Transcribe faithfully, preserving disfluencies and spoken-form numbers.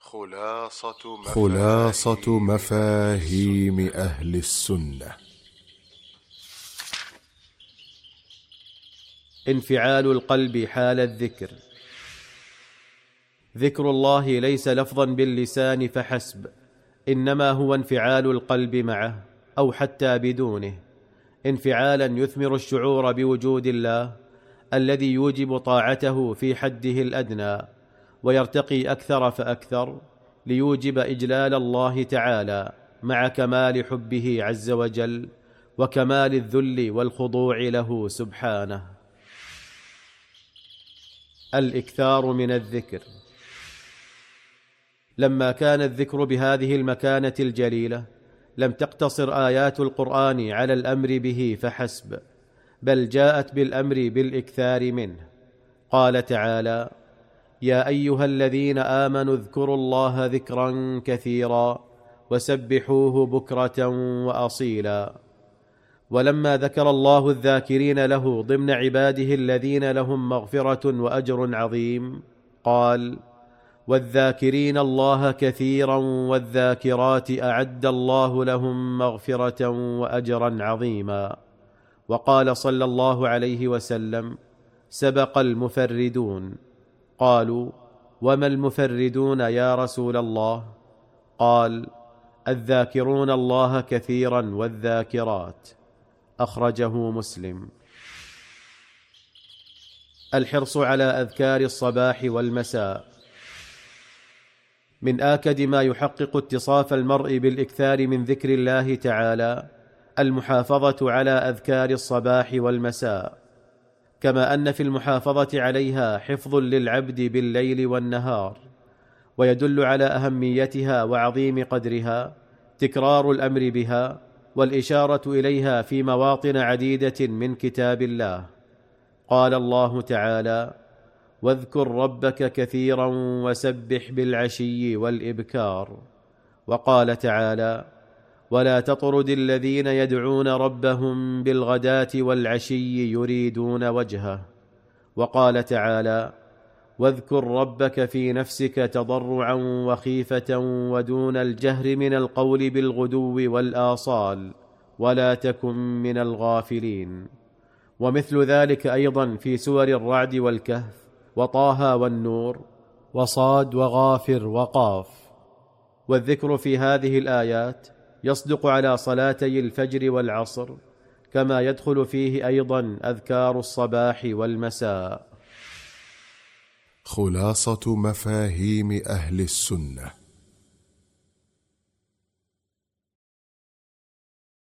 خلاصة مفاهيم, خلاصة مفاهيم أهل السنة. انفعال القلب حال الذكر. ذكر الله ليس لفظا باللسان فحسب، إنما هو انفعال القلب معه أو حتى بدونه، انفعالا يثمر الشعور بوجود الله الذي يوجب طاعته في حده الأدنى، ويرتقي أكثر فأكثر ليوجب إجلال الله تعالى مع كمال حبه عز وجل وكمال الذل والخضوع له سبحانه. الإكثار من الذكر. لما كان الذكر بهذه المكانة الجليلة لم تقتصر آيات القرآن على الأمر به فحسب، بل جاءت بالأمر بالإكثار منه. قال تعالى: يا أيها الذين آمنوا اذكروا الله ذكرا كثيرا وسبحوه بكرة وأصيلا. ولما ذكر الله الذاكرين له ضمن عباده الذين لهم مغفرة وأجر عظيم قال: والذاكرين الله كثيرا والذاكرات أعد الله لهم مغفرة وأجرا عظيما. وقال صلى الله عليه وسلم: سبق المفردون. قالوا: وما المفردون يا رسول الله؟ قال: الذاكرون الله كثيرا والذاكرات. أخرجه مسلم. الحرص على أذكار الصباح والمساء. من آكد ما يحقق اتصاف المرء بالإكثار من ذكر الله تعالى المحافظة على أذكار الصباح والمساء، كما أن في المحافظة عليها حفظ للعبد بالليل والنهار. ويدل على أهميتها وعظيم قدرها تكرار الأمر بها والإشارة إليها في مواطن عديدة من كتاب الله. قال الله تعالى: واذكر ربك كثيرا وسبح بالعشي والإبكار. وقال تعالى: ولا تطرد الذين يدعون ربهم بالغداة والعشي يريدون وجهه. وقال تعالى: واذكر ربك في نفسك تضرعا وخيفة ودون الجهر من القول بالغدو والآصال ولا تكن من الغافلين. ومثل ذلك أيضا في سور الرعد والكهف وطه والنور وصاد وغافر وقاف. والذكر في هذه الآيات يصدق على صلاتي الفجر والعصر، كما يدخل فيه أيضا أذكار الصباح والمساء. خلاصة مفاهيم أهل السنة.